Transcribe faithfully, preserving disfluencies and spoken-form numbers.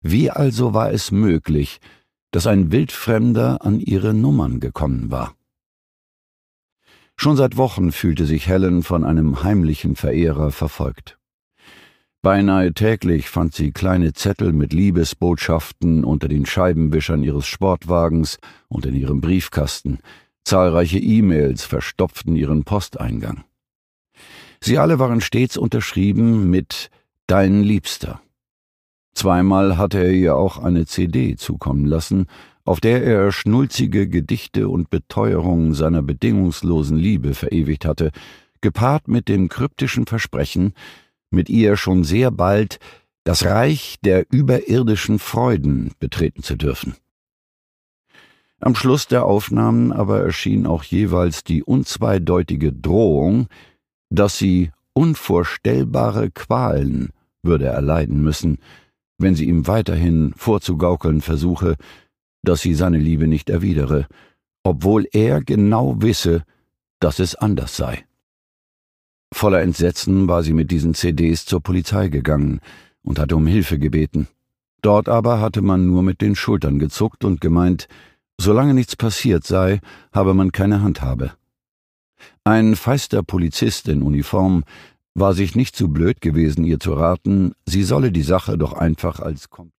Wie also war es möglich, dass ein Wildfremder an ihre Nummern gekommen war? Schon seit Wochen fühlte sich Helen von einem heimlichen Verehrer verfolgt. Beinahe täglich fand sie kleine Zettel mit Liebesbotschaften unter den Scheibenwischern ihres Sportwagens und in ihrem Briefkasten. Zahlreiche E-Mails verstopften ihren Posteingang. Sie alle waren stets unterschrieben mit »Dein Liebster«. Zweimal hatte er ihr auch eine C D zukommen lassen, auf der er schnulzige Gedichte und Beteuerungen seiner bedingungslosen Liebe verewigt hatte, gepaart mit dem kryptischen Versprechen, mit ihr schon sehr bald das Reich der überirdischen Freuden betreten zu dürfen. Am Schluss der Aufnahmen aber erschien auch jeweils die unzweideutige Drohung, dass sie unvorstellbare Qualen würde erleiden müssen, wenn sie ihm weiterhin vorzugaukeln versuche, dass sie seine Liebe nicht erwidere, obwohl er genau wisse, dass es anders sei. Voller Entsetzen war sie mit diesen C Ds zur Polizei gegangen und hatte um Hilfe gebeten. Dort aber hatte man nur mit den Schultern gezuckt und gemeint, solange nichts passiert sei, habe man keine Handhabe. Ein feister Polizist in Uniform war sich nicht zu blöd gewesen, ihr zu raten, sie solle die Sache doch einfach als